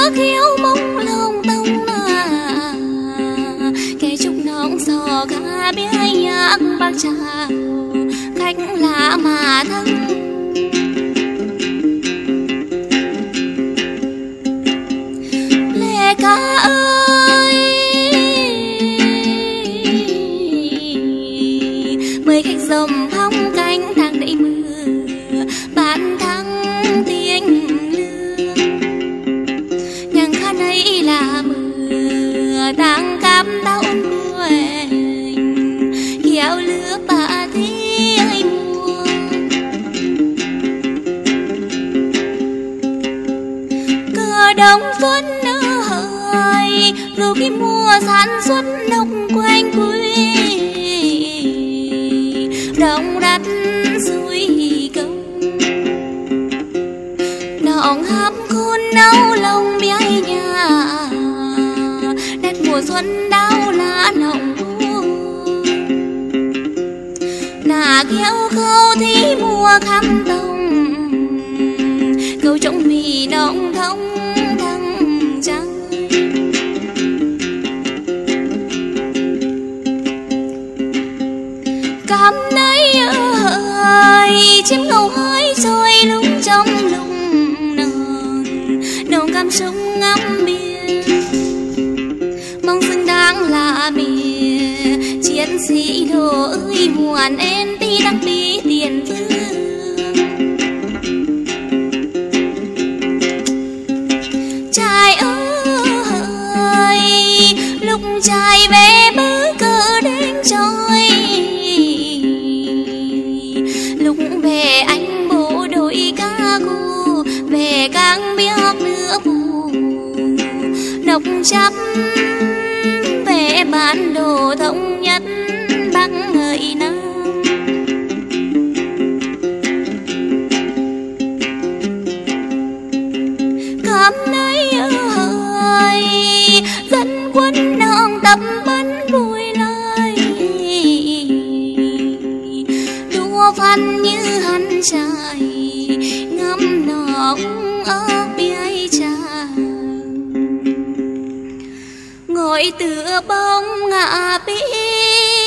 khiếu mông lông tông kẻ trúc nóng sò ca biết nhạc bác chào khách lạ mà thân lệ ca ơi mời khách dòng phong cánh thang đẩy mưa bán thăng tiếng lương nhằng khá này là mưa tăng cam tao quên kéo lứa bà thi ai mua cờ đông xuân ơi dù khi mùa sản xuất nông quanh quê đồng đất suối công nọng hấp khôn nấu lông béi nhà đất mùa xuân đau lá nọng nà kéo khâu thì mùa khăm tông câu trong mì nọng thông thăng trắng cắm nấy ơi chim ngầu hơi trôi lung trong lùng nồng nồng cam sông ngắm biển mong xứng đáng là mìa chiến sĩ đồ ơi muộn em ti đắc đi tiền phương trai ơi lúc trai về bớ cờ đến trôi lúc về anh bộ đội ca cô về càng biết nữa bù độc chấp về bản đồ thống nhất bắc hợi nam cắm nấy ơi dân quân nong tập bắn vui lời đua văn như hắn trai ngắm nọng ở bia trà ngồi tựa bóng ngả bí